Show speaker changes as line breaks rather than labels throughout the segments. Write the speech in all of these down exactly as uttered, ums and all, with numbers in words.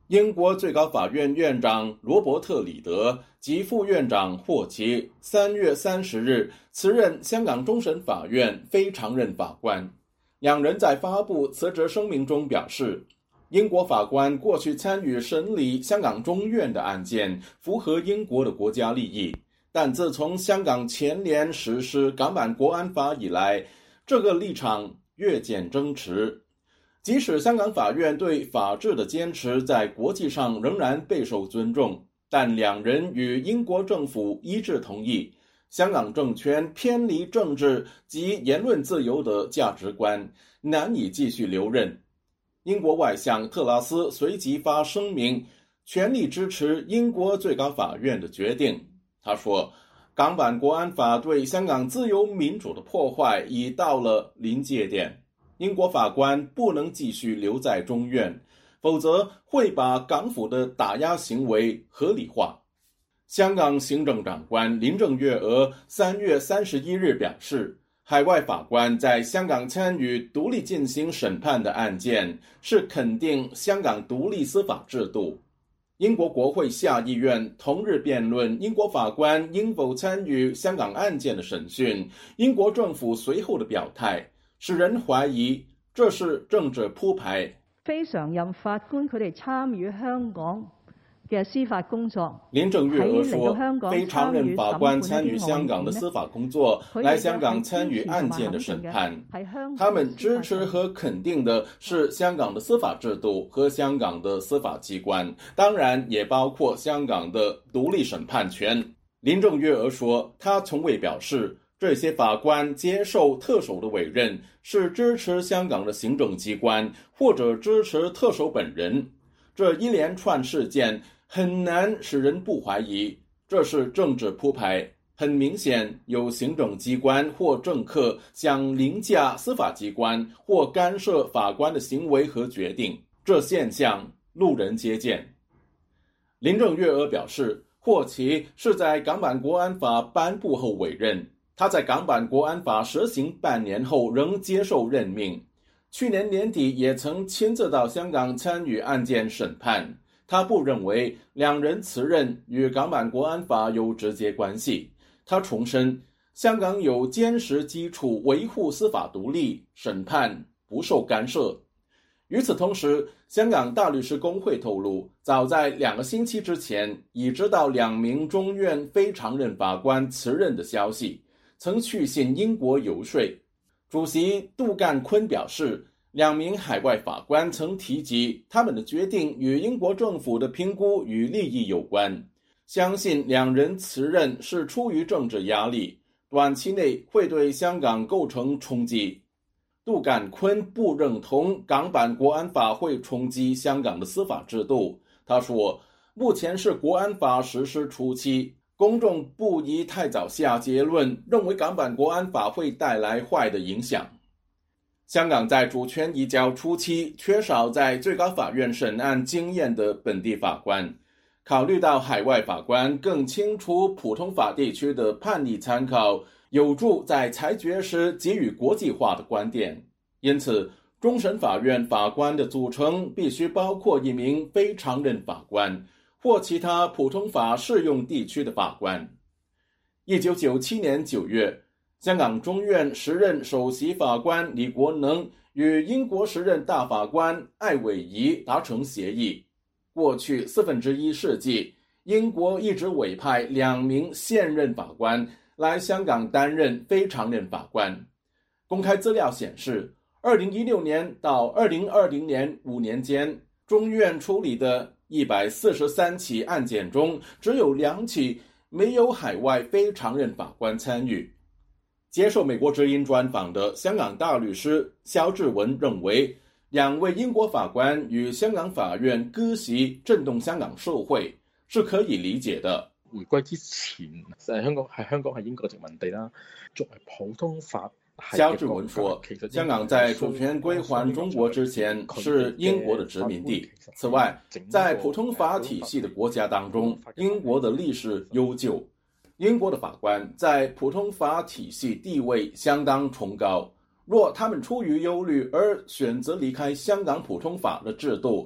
英国最高法院院长罗伯特·里德及副院长霍奇三月三十日辞任香港终审法院非常任法官。两人在发布辞职声明中表示，英国法官过去参与审理香港中院的案件，符合英国的国家利益，但自从香港前年实施港版国安法以来，这个立场越见增持。即使香港法院对法治的坚持在国际上仍然备受尊重，但两人与英国政府一致同意，香港政权偏离政治及言论自由的价值观，难以继续留任。英国外相特拉斯随即发声明，全力支持英国最高法院的决定。他说，港版国安法对香港自由民主的破坏已到了临界点，英国法官不能继续留在中院，否则会把港府的打压行为合理化。香港行政长官林郑月娥三月三十一日表示，海外法官在香港参与独立进行审判的案件是肯定香港独立司法制度。英国国会下议院同日辩论英国法官应否参与香港案件的审讯，英国政府随后的表态使人怀疑这是政治鋪排。
非常任法官佢哋參與香港嘅司法工作，
林郑月娥说，非常任法官参与香港的司法工作，来香港参与案件的审判。他们支持和肯定的是香港的司法制度和香港的司法机关，当然也包括香港的独立审判权。林郑月娥说，她从未表示这些法官接受特首的委任是支持香港的行政机关或者支持特首本人。这一连串事件很难使人不怀疑这是政治铺排，很明显有行政机关或政客想凌驾司法机关或干涉法官的行为和决定，这现象路人皆见。林郑月娥表示，霍奇是在港版国安法颁布后委任，他在港版国安法实行半年后仍接受任命，去年年底也曾亲自到香港参与案件审判。他不认为两人辞任与港版国安法有直接关系。他重申，香港有坚实基础维护司法独立，审判不受干涉。与此同时，香港大律师公会透露，早在两个星期之前已知道两名中院非常任法官辞任的消息，曾去信英国游说。主席杜干坤表示，两名海外法官曾提及他们的决定与英国政府的评估与利益有关，相信两人辞任是出于政治压力，短期内会对香港构成冲击。杜干坤不认同港版国安法会冲击香港的司法制度。他说，目前是国安法实施初期，公众不宜太早下结论，认为港版国安法会带来坏的影响。香港在主权移交初期缺少在最高法院审案经验的本地法官，考虑到海外法官更清楚普通法地区的判例参考，有助在裁决时给予国际化的观点。因此，终审法院法官的组成必须包括一名非常任法官或其他普通法适用地区的法官。一九九七年九月，香港中院时任首席法官李国能与英国时任大法官艾伟仪达成协议。过去四分之一世纪，英国一直委派两名现任法官来香港担任非常任法官。公开资料显示，二零一六年到二零二零年五年间，中院处理的一百四十三起案件中，只有两起没有海外非常任法官参与。接受美国之音专访的香港大律师萧志文认为，两位英國法官與香港法院割席震動香港社會是可以理解的。
回歸之前，香港係香港係英國殖民地啦，作為普通法。
萧志文說，香港在主權歸還中國之前是英國的殖民地。此外，在普通法體系的國家當中，英國的歷史悠久，英國的法官在普通法體系地位相當崇高。若他們出於憂慮而選擇離開香港普通法的制度，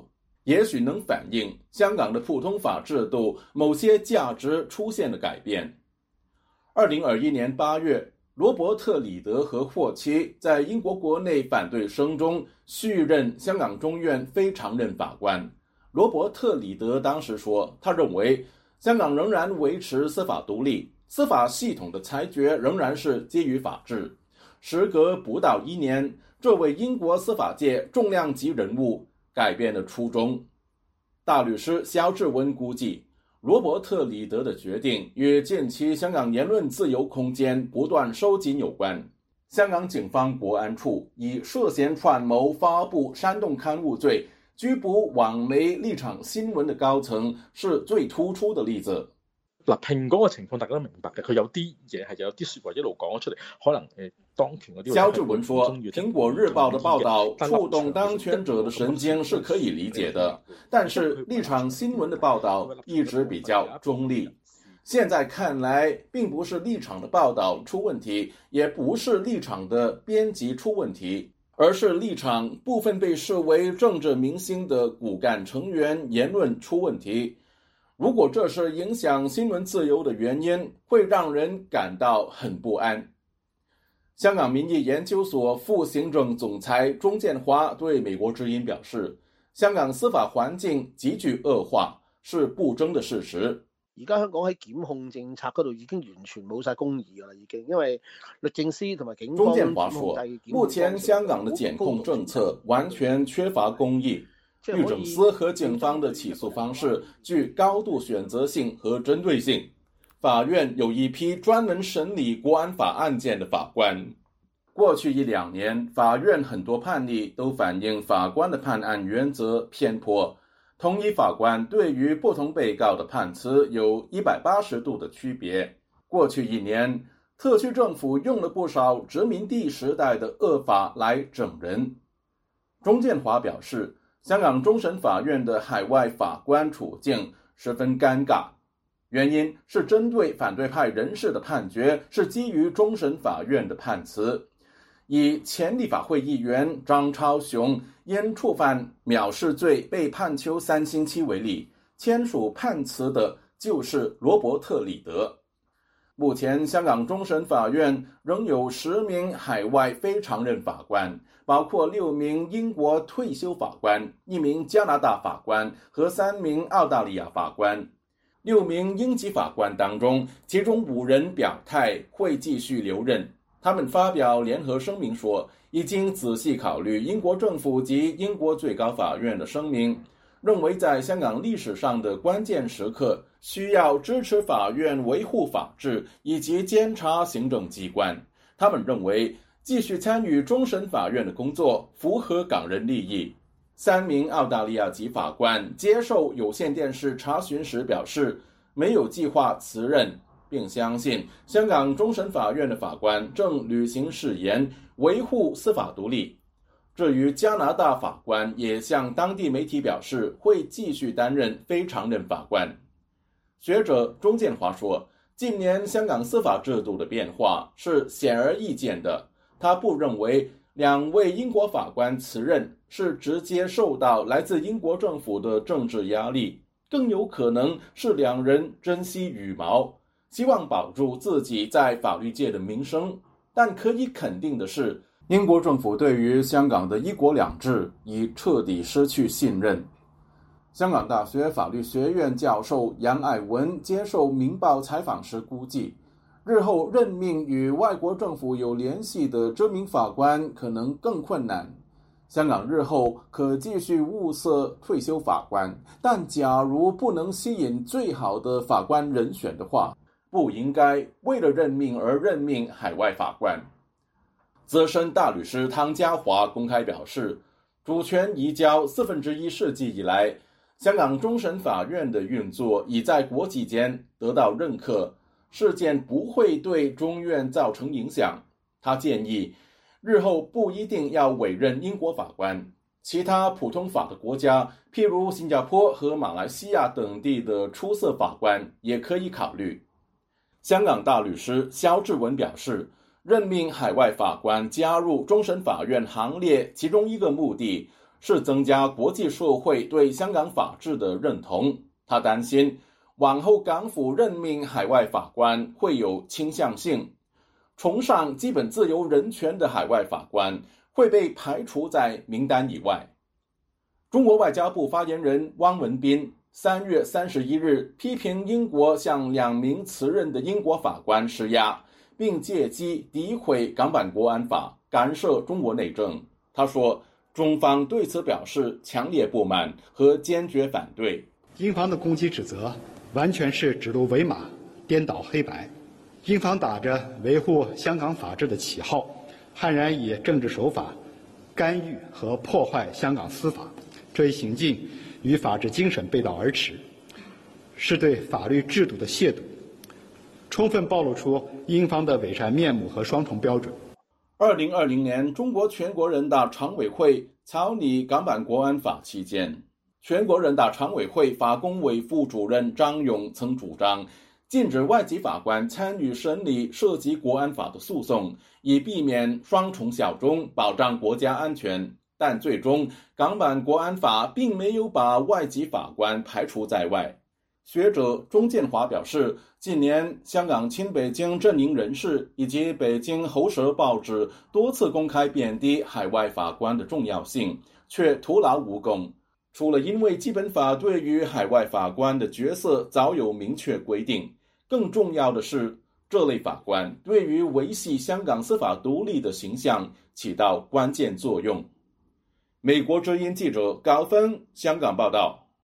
也许能反映香港的普通法制度某些价值出现了改变。二零二一年八月，罗伯特·李德和霍妻在英国国内反对声中续任香港中院非常任法官。罗伯特·李德当时说，他认为香港仍然维持司法独立，司法系统的裁决仍然是基于法治。时隔不到一年，这位英国司法界重量级人物改变了初衷。大律师肖志文估计，罗伯特·李德的决定与近期香港言论自由空间不断收紧有关。香港警方国安处以涉嫌串谋发布煽动刊物罪拘捕网媒立場新聞的高層是最突出的例子。
嗱，蘋果嘅情況大家都明白嘅，佢有啲嘢係有啲説話一路講咗出嚟，可能誒當權嗰啲。
肖志文說，蘋果日報的報道觸動當權者的神經是可以理解的，但是立場新聞的報道一直比較中立。現在看來，並不是立場的報道出問題，也不是立場的編輯出問題，而是立場部分被視為政治明星的骨幹成員言論出問題。如果這是影響新聞自由的原因，會讓人感到很不安。香港民意研究所副行政總裁鍾建華對美國之音表示，香港司法環境急劇惡化是不爭的事實。
而家香港喺檢控政策嗰度已經完全冇晒公義㗎啦，已經因為律政司同埋警方。
鍾建華說，目前香港的檢控政策完全缺乏公義。律政司和警方的起訴方式具高度選擇性和針對性。法院有一批專門審理國安法案件的法官。過去一兩年，法院很多判例都反映法官的判案原則偏頗。同一法官對於不同被告的判詞有一百八十度的區別。過去一年，特區政府用了不少殖民地時代的惡法來整人。鍾建華表示，香港終審法院的海外法官處境十分尷尬，原因是針對反對派人士的判決是基於終審法院的判詞。以前立法會議員張超雄因觸犯藐視罪被判囚三星期為例，簽署判詞的就是羅伯特·李德。目前香港終審法院仍有十名海外非常任法官，包括六名英國退休法官、一名加拿大法官和三名澳大利亞法官。六名英籍法官當中，其中五人表態會繼續留任。他們發表聯合聲明說，已經仔細考慮英國政府及英國最高法院的聲明，認為在香港歷史上的關鍵時刻，需要支持法院維護法治以及監察行政機關。他們認為繼續參與終審法院的工作符合港人利益。三名澳大利亞籍法官接受有線電視查詢時表示，沒有計劃辭任，並相信香港終審法院的法官正履行誓言，維護司法獨立。至於加拿大法官也向當地媒體表示會繼續擔任非常任法官。學者鍾建華說，近年香港司法制度的變化是顯而易見的，他不認為兩位英國法官辭任是直接受到來自英國政府的政治壓力，更有可能是兩人珍惜羽毛，希望保住自己在法律界的名聲。但可以肯定的是，英國政府對於香港的一國兩制已徹底失去信任。香港大學法律學院教授楊愛文接受《明報》採訪時估計，日後任命與外國政府有聯繫的知名法官可能更困難。香港日後可繼續物色退休法官，但假如不能吸引最好的法官人選的話，不應該為了任命而任命海外法官。資深大律師湯家華公開表示，主權移交四分之一世紀以來，香港終審法院的運作已在國際間得到認可，事件不會對中院造成影響。他建議，日後不一定要委任英國法官，其他普通法的國家，譬如新加坡和馬來西亞等地的出色法官也可以考慮。香港大律師肖志文表示，任命海外法官加入終審法院行列，其中一個目的是增加国际社会对香港法治的认同。他担心往后港府任命海外法官会有倾向性，崇尚基本自由人权的海外法官会被排除在名单以外。中国外交部发言人汪文斌三月三十一日批评英国向两名辞任的英国法官施压，并借机诋毁港版国安法，干涉中国内政。他说，中方对此表示强烈不满和坚决反对。
英方的攻击指责完全是指鹿为马，颠倒黑白。英方打着维护香港法治的旗号，悍然以政治手法干预和破坏香港司法，这一行径与法治精神背道而驰，是对法律制度的亵渎，充分暴露出英方的伪善面目和双重标准。
二零二零年，中国全国人大常委会草拟港版国安法期间，全国人大常委会法工委副主任张勇曾主张禁止外籍法官参与审理涉及国安法的诉讼，以避免双重效忠，保障国家安全。但最终，港版国安法并没有把外籍法官排除在外。学者钟建华表示，近年香港亲北京阵营人士以及北京喉舌报纸多次公开贬低海外法官的重要性，却徒劳无功。除了因为基本法对于海外法官的角色早有明确规定，更重要的是，这类法官对于维系香港司法独立的形象起到关键作用。美国之音记者高芬香港报道。